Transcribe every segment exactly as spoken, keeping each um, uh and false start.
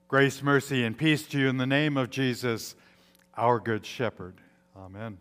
Grace, mercy, and peace to you in the name of Jesus, our good shepherd. Amen.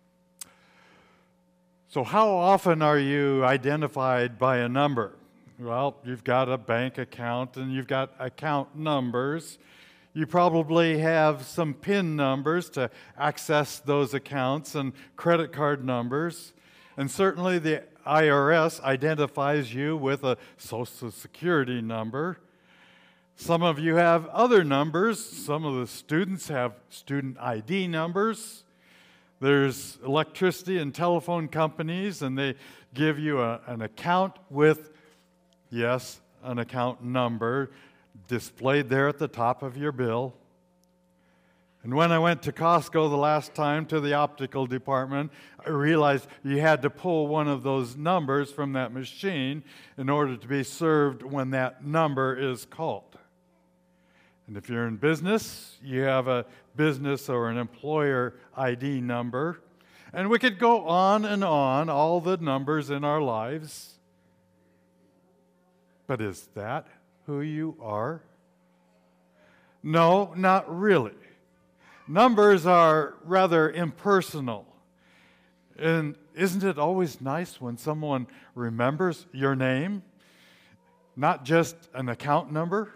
So how often are you identified by a number? Well, you've got a bank account and you've got account numbers. You probably have some PIN numbers to access those accounts and credit card numbers. And certainly the I R S identifies you with a Social Security number. Some of you have other numbers. Some of the students have student I D numbers. There's electricity and telephone companies, and they give you a, an account with, yes, an account number displayed there at the top of your bill. And when I went to Costco the last time to the optical department, I realized you had to pull one of those numbers from that machine in order to be served when that number is called. And if you're in business, you have a business or an employer I D number. And we could go on and on, all the numbers in our lives. But is that who you are? No, not really. Numbers are rather impersonal. And isn't it always nice when someone remembers your name, not just an account number?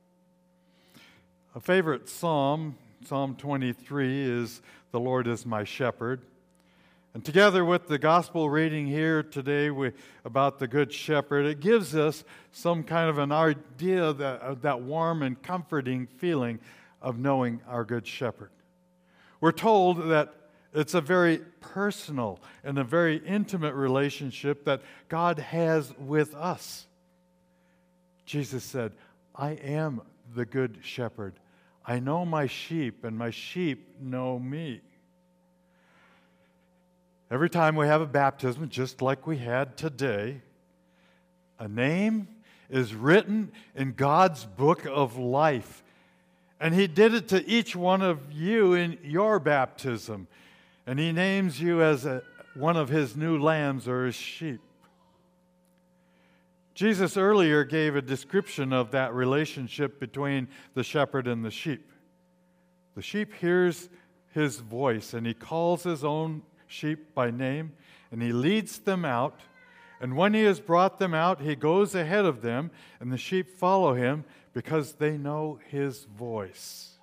A favorite psalm, Psalm twenty-three, is "The Lord is my shepherd." And together with the gospel reading here today we, about the Good Shepherd, it gives us some kind of an idea, that, of that warm and comforting feeling of knowing our Good Shepherd. We're told that it's a very personal and a very intimate relationship that God has with us. Jesus said, "I am the Good Shepherd. I know my sheep, and my sheep know me." Every time we have a baptism, just like we had today, a name is written in God's book of life. And He did it to each one of you in your baptism. And He names you as a, one of His new lambs or His sheep. Jesus earlier gave a description of that relationship between the shepherd and the sheep. The sheep hears His voice, and He calls His own sheep by name, and He leads them out. And when He has brought them out, He goes ahead of them, and the sheep follow Him because they know His voice.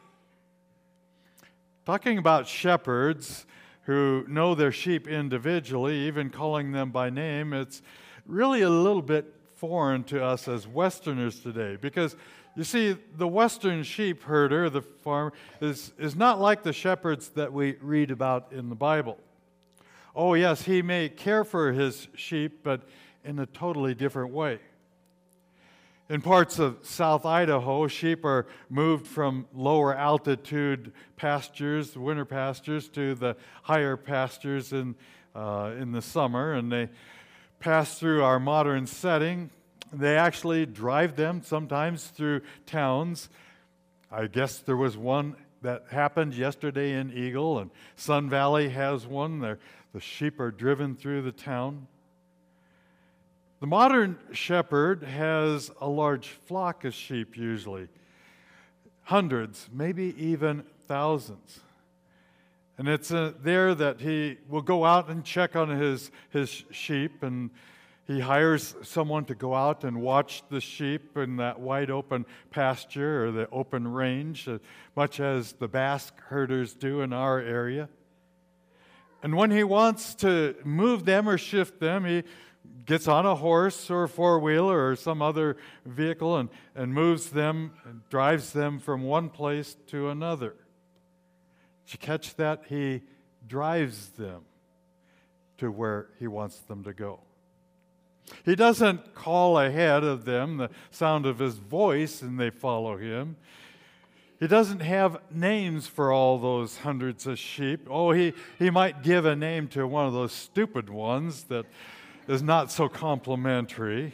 Talking about shepherds who know their sheep individually, even calling them by name, it's really a little bit foreign to us as Westerners today, because you see, the Western sheep herder, the farmer, is, is not like the shepherds that we read about in the Bible. Oh yes, he may care for his sheep, but in a totally different way. In parts of South Idaho, sheep are moved from lower altitude pastures, winter pastures, to the higher pastures in, uh, in the summer, and they pass through our modern setting. They actually drive them sometimes through towns. I guess there was one that happened yesterday in Eagle, and Sun Valley has one. They're, the sheep are driven through the town. The modern shepherd has a large flock of sheep usually, hundreds, maybe even thousands. And it's uh, there that he will go out and check on his, his sheep, and he hires someone to go out and watch the sheep in that wide open pasture or the open range, uh, much as the Basque herders do in our area. And when he wants to move them or shift them, he gets on a horse or a four-wheeler or some other vehicle and, and moves them and drives them from one place to another. Did you catch that? He drives them to where he wants them to go. He doesn't call ahead of them the sound of his voice and they follow him. He doesn't have names for all those hundreds of sheep. Oh, he, he might give a name to one of those stupid ones that is not so complimentary.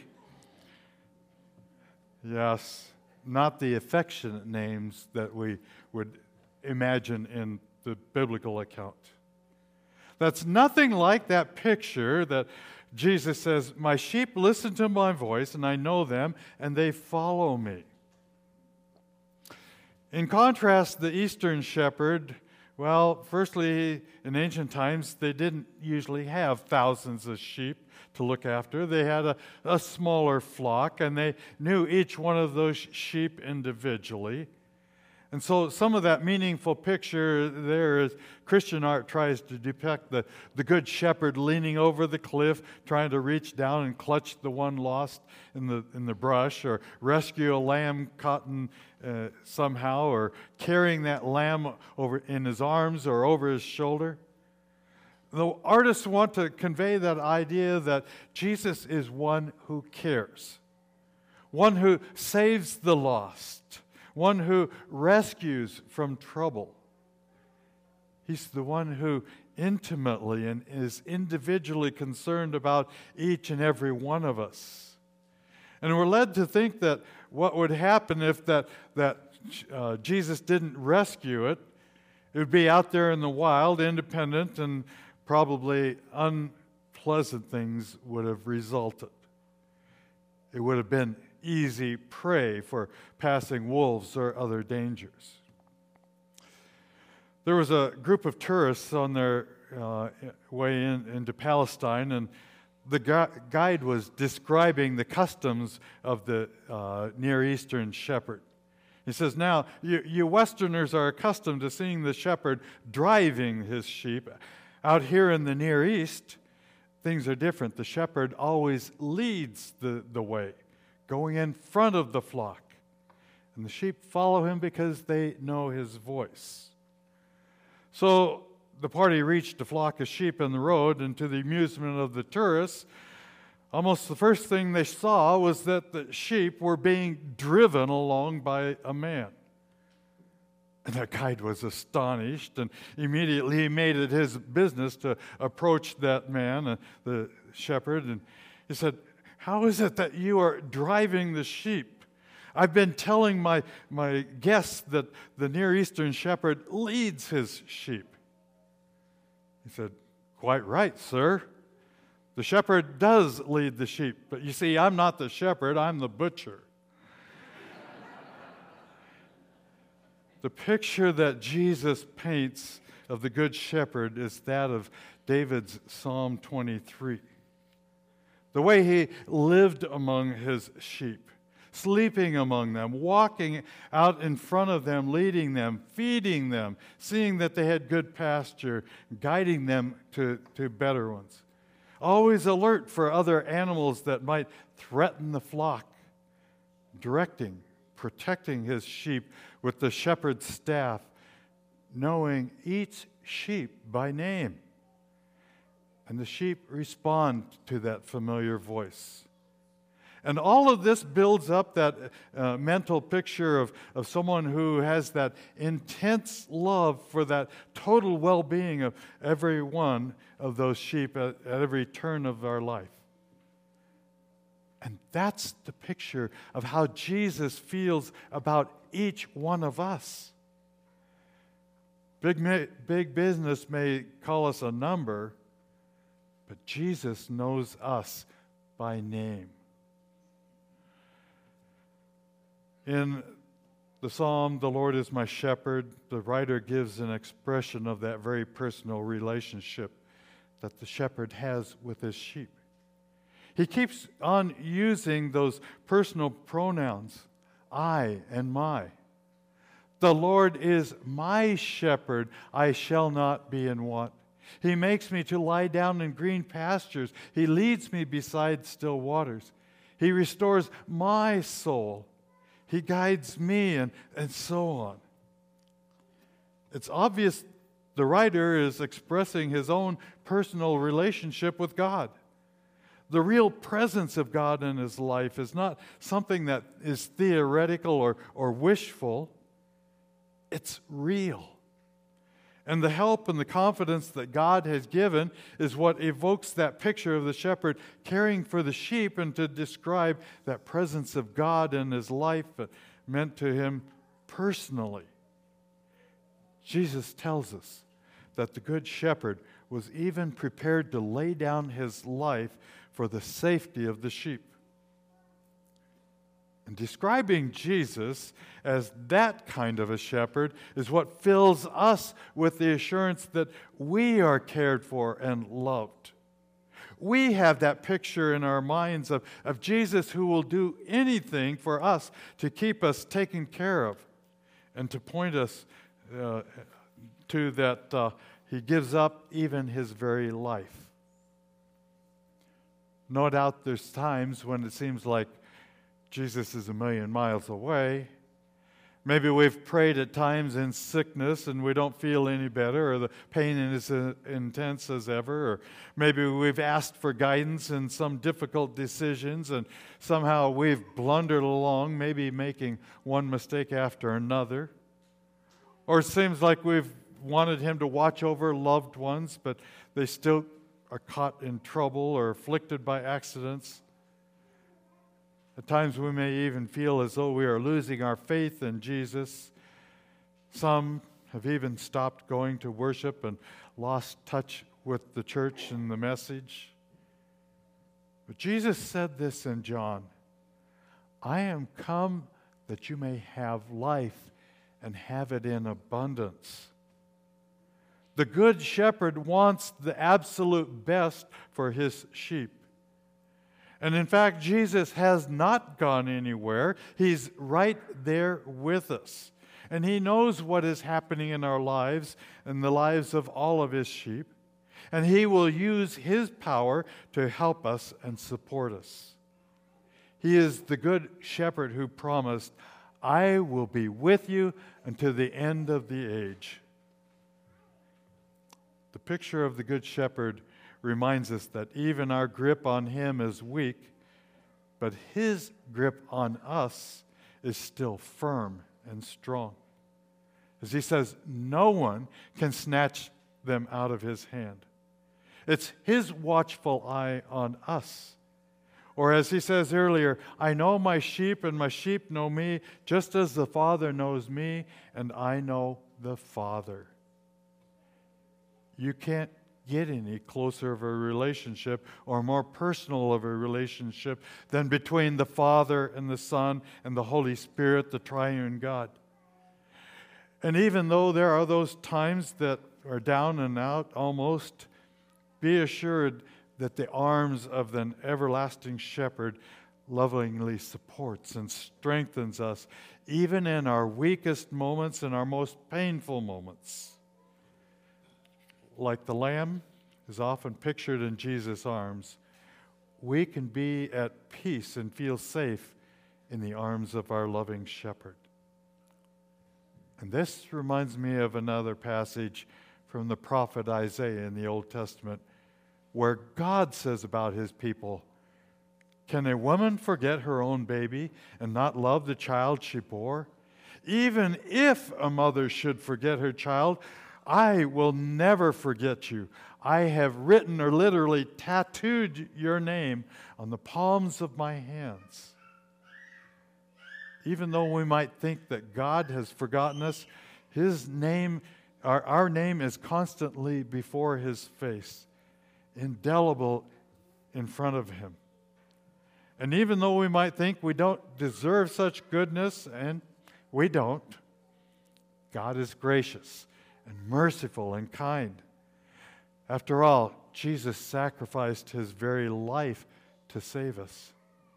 Yes, not the affectionate names that we would imagine in the biblical account. That's nothing like that picture that Jesus says, "My sheep listen to my voice, and I know them, and they follow me." In contrast, the Eastern shepherd, well, firstly, in ancient times, they didn't usually have thousands of sheep to look after. They had a, a smaller flock, and they knew each one of those sheep individually. And so some of that meaningful picture there is Christian art tries to depict the, the good shepherd leaning over the cliff, trying to reach down and clutch the one lost in the, in the brush, or rescue a lamb caught in, uh, somehow, or carrying that lamb over in his arms or over his shoulder. The artists want to convey that idea that Jesus is one who cares, one who saves the lost, one who rescues from trouble. He's the one who intimately and is individually concerned about each and every one of us. And we're led to think that what would happen if that, that uh, Jesus didn't rescue it, it would be out there in the wild, independent, and probably unpleasant things would have resulted. It would have been easy prey for passing wolves or other dangers. There was a group of tourists on their uh, way in, into Palestine, and the gu- guide was describing the customs of the uh, Near Eastern shepherd. He says, now, you, you Westerners are accustomed to seeing the shepherd driving his sheep. Out here in the Near East, things are different. The shepherd always leads the, the way, going in front of the flock. And the sheep follow him because they know his voice. So the party reached a flock of sheep in the road, and to the amusement of the tourists, almost the first thing they saw was that the sheep were being driven along by a man. And the guide was astonished, and immediately he made it his business to approach that man, uh, the shepherd, and he said, how is it that you are driving the sheep? I've been telling my, my guests that the Near Eastern shepherd leads his sheep. He said, quite right, sir. The shepherd does lead the sheep, but you see, I'm not the shepherd, I'm the butcher. The picture that Jesus paints of the Good Shepherd is that of David's Psalm twenty-three. The way he lived among his sheep, sleeping among them, walking out in front of them, leading them, feeding them, seeing that they had good pasture, guiding them to, to better ones. Always alert for other animals that might threaten the flock, directing, protecting his sheep with the shepherd's staff, knowing each sheep by name. And the sheep respond to that familiar voice. And all of this builds up that uh, mental picture of, of someone who has that intense love for that total well-being of every one of those sheep at, at every turn of our life. And that's the picture of how Jesus feels about each one of us. Big, big business may call us a number, but Jesus knows us by name. In the psalm, "The Lord is my shepherd," the writer gives an expression of that very personal relationship that the shepherd has with his sheep. He keeps on using those personal pronouns, I and my. The Lord is my shepherd, I shall not be in want. He makes me to lie down in green pastures. He leads me beside still waters. He restores my soul. He guides me, and, and so on. It's obvious the writer is expressing his own personal relationship with God. The real presence of God in his life is not something that is theoretical or, or wishful. It's real. And the help and the confidence that God has given is what evokes that picture of the shepherd caring for the sheep, and to describe that presence of God in his life meant to him personally. Jesus tells us that the Good Shepherd was even prepared to lay down his life for the safety of the sheep. And describing Jesus as that kind of a shepherd is what fills us with the assurance that we are cared for and loved. We have that picture in our minds of, of Jesus who will do anything for us to keep us taken care of and to point us uh, to that uh, he gives up even his very life. No doubt there's times when it seems like Jesus is a million miles away. Maybe we've prayed at times in sickness and we don't feel any better, or the pain is as intense as ever. Or maybe we've asked for guidance in some difficult decisions and somehow we've blundered along, maybe making one mistake after another. Or it seems like we've wanted him to watch over loved ones, but they still are caught in trouble or afflicted by accidents. At times we may even feel as though we are losing our faith in Jesus. Some have even stopped going to worship and lost touch with the church and the message. But Jesus said this in John, "I am come that you may have life and have it in abundance." The Good Shepherd wants the absolute best for his sheep. And in fact, Jesus has not gone anywhere. He's right there with us. And he knows what is happening in our lives and the lives of all of his sheep. And he will use his power to help us and support us. He is the Good Shepherd who promised, "I will be with you until the end of the age." The picture of the Good Shepherd reminds us that even our grip on him is weak, but his grip on us is still firm and strong. As he says, no one can snatch them out of his hand. It's his watchful eye on us. Or as he says earlier, "I know my sheep and my sheep know me, just as the Father knows me and I know the Father." You can't get any closer of a relationship or more personal of a relationship than between the Father and the Son and the Holy Spirit, the triune God. And even though there are those times that are down and out almost, be assured that the arms of the everlasting shepherd lovingly supports and strengthens us, even in our weakest moments and our most painful moments. Like the lamb is often pictured in Jesus' arms, we can be at peace and feel safe in the arms of our loving shepherd. And this reminds me of another passage from the prophet Isaiah in the Old Testament, where God says about his people, "Can a woman forget her own baby and not love the child she bore? Even if a mother should forget her child, I will never forget you. I have written or literally tattooed your name on the palms of my hands." Even though we might think that God has forgotten us, his name, our, our name is constantly before his face, indelible in front of him. And even though we might think we don't deserve such goodness, and we don't, God is gracious and merciful and kind. After all, Jesus sacrificed his very life to save us.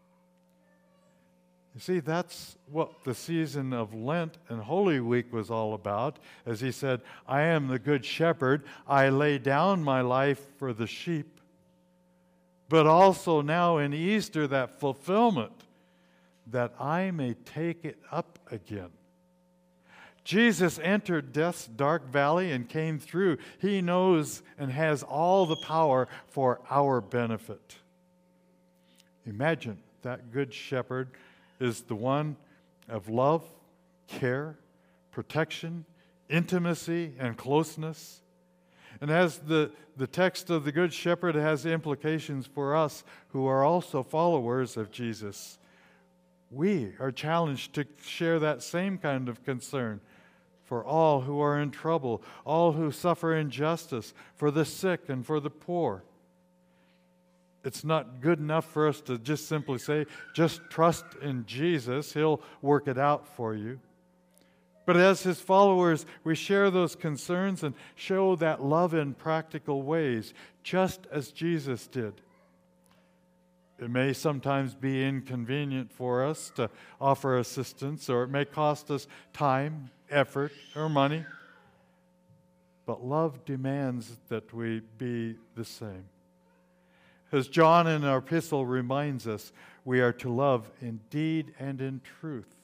You see, that's what the season of Lent and Holy Week was all about. As he said, "I am the good shepherd. I lay down my life for the sheep." But also now in Easter, that fulfillment, that I may take it up again. Jesus entered death's dark valley and came through. He knows and has all the power for our benefit. Imagine that good shepherd is the one of love, care, protection, intimacy, and closeness. And as the, the text of the Good Shepherd has implications for us who are also followers of Jesus, we are challenged to share that same kind of concern for all who are in trouble, all who suffer injustice, for the sick and for the poor. it's not good enough for us to just simply say, just trust in Jesus, He'll work it out for you. But as His followers, we share those concerns and show that love in practical ways, just as Jesus did. It may sometimes be inconvenient for us to offer assistance, or it may cost us time, effort, or money. But love demands that we be the same. As John in our epistle reminds us, we are to love in deed and in truth.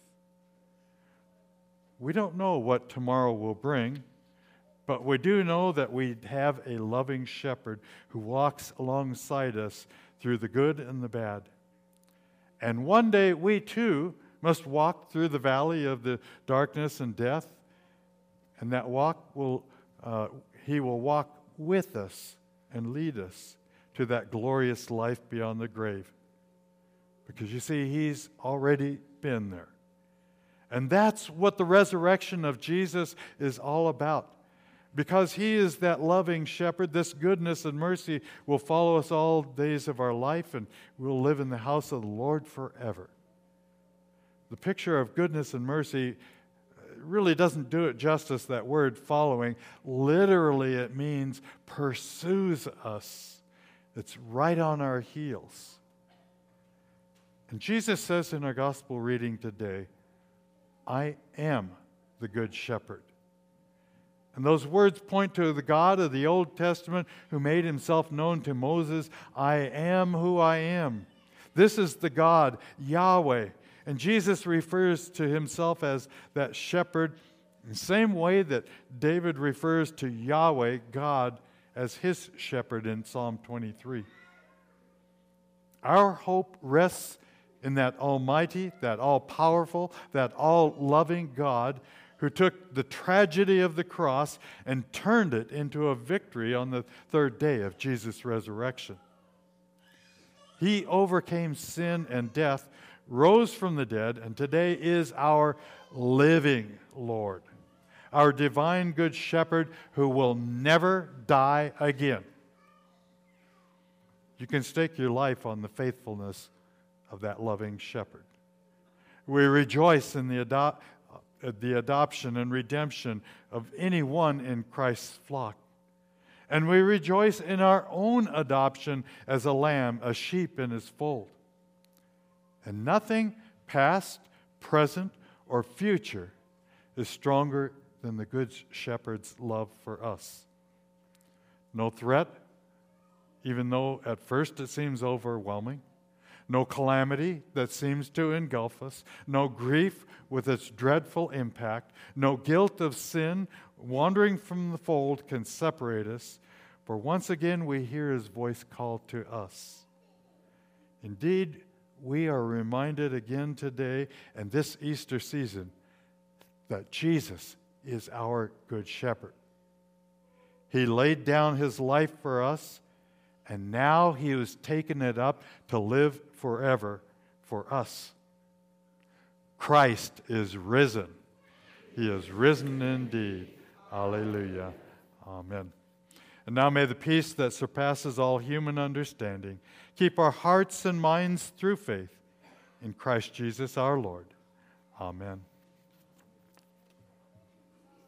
We don't know what tomorrow will bring, but we do know that we have a loving shepherd who walks alongside us through the good and the bad. And one day we too must walk through the valley of the darkness and death, and that walk will, uh, He will walk with us and lead us to that glorious life beyond the grave. Because you see, He's already been there. And that's what the resurrection of Jesus is all about. Because He is that loving shepherd, this goodness and mercy will follow us all days of our life, and we'll live in the house of the Lord forever. The picture of goodness and mercy really doesn't do it justice, that word following. Literally, it means pursues us. It's right on our heels. And Jesus says in our gospel reading today, I am the good shepherd. And those words point to the God of the Old Testament who made Himself known to Moses. I am who I am. This is the God, Yahweh. And Jesus refers to Himself as that shepherd in the same way that David refers to Yahweh, God, as his shepherd in Psalm twenty-three. Our hope rests in that almighty, that all-powerful, that all-loving God who took the tragedy of the cross and turned it into a victory on the third day of Jesus' resurrection. He overcame sin and death, rose from the dead, and today is our living Lord, our divine good shepherd who will never die again. You can stake your life on the faithfulness of that loving shepherd. We rejoice in the, ado- uh, the adoption and redemption of anyone in Christ's flock. And we rejoice in our own adoption as a lamb, a sheep in His fold. And nothing past, present, or future is stronger than the Good Shepherd's love for us. No threat, even though at first it seems overwhelming. No calamity that seems to engulf us. No grief with its dreadful impact. No guilt of sin wandering from the fold can separate us. For once again we hear His voice call to us. Indeed, we are reminded again today and this Easter season that Jesus is our good shepherd. He laid down His life for us, and now He has taken it up to live forever for us. Christ is risen. He is risen indeed. Alleluia. Amen. And now may the peace that surpasses all human understanding keep our hearts and minds through faith in Christ Jesus our Lord. Amen.